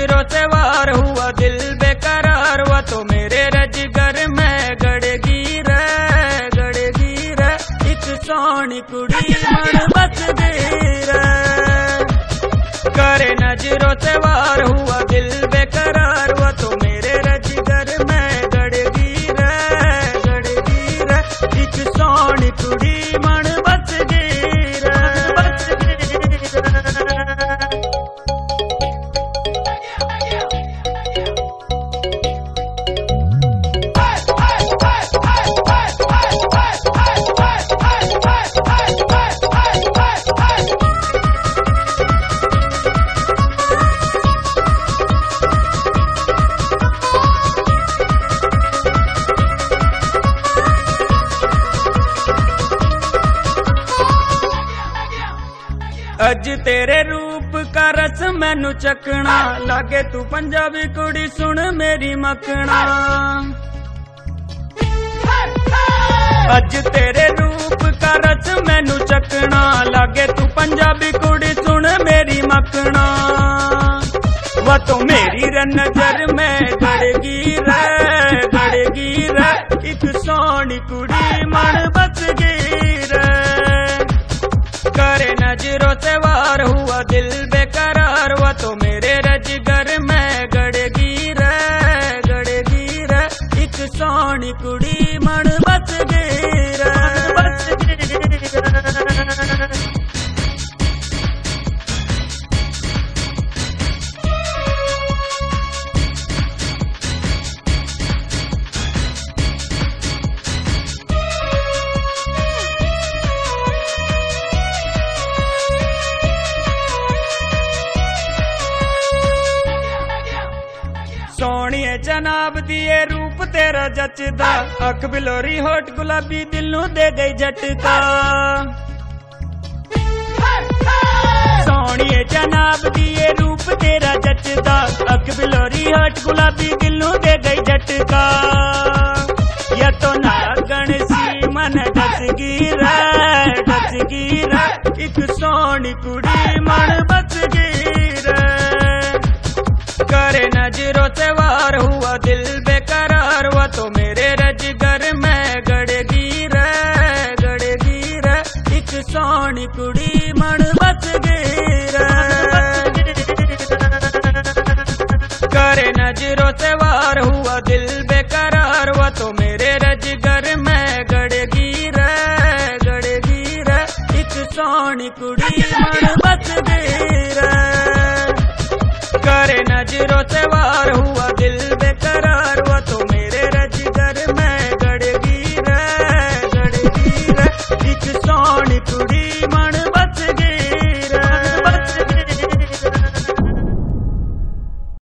नजरों से वार हुआ दिल बेकरार हुआ तो मेरे रजगर में गड़गी रे एक सोनी कुड़ी मन बस गई रे। करे नजरों से वार हुआ दिल बेकरार हुआ तो मेरे रजगर में गड़गी रे एक सोनी कुड़ी मन बस गई रे। अज तेरे रूप का रस मैनू चकना लागे तू पंजाबी कुड़ी सुन मेरी मकना। अज तेरे रूप का रस मैनू चकना लागे तू पंजाबी कुड़ी सुन मेरी मकना। वह तो मेरी नजर में गड़गी रे एक सोनी कुड़ी मन बस गई रे। करे नजरों से वार हुआ दिल बेकरार हुआ तो मेरे रजगर में गड़गी रे एक सोनी कुड़ी मन बस गई रे। सोनिए जनाब दिए रूप तेरा जचदा अख बिलोरी होठ गुलाबी दिल नू दे गई झटका। सोनिए जनाब दिए रूप तेरा जचदा अख बिलोरी होठ गुलाबी दिल नू दे गई झटका। या तो नागण सी मन डसगी रे एक सोनी कुड़ी मन बस गई रे। करे नजरों से वार हुआ दिल बेकरार हुआ तो मेरे रजगर में गड़गी रे एक सोनी कुड़ी मन बस गई रे। करे नजरों से वार हुआ दिल बेकरार हुआ तो मेरे रजगर में गड़गी रे एक सोनी कुड़ी मन बस गई रे। करे नजरों से वार हुआ दिल बेकरार